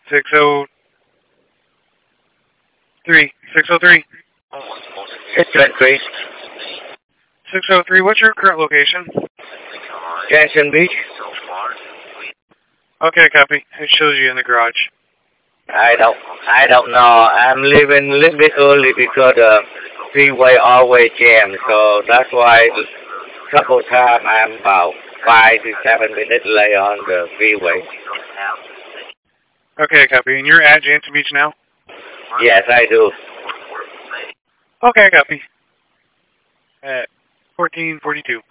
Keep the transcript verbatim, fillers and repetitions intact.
six oh three. six oh three. six oh three. six oh three, what's your current location? Jackson Beach. Okay, copy. It shows you in the garage. I don't, I don't know. I'm leaving a little bit early because the freeway always jammed, so that's why a couple times I'm about five to seven minutes late on the freeway. Okay, copy. And you're at Jansen Beach now? Yes, I do. Okay, copy. At fourteen forty-two.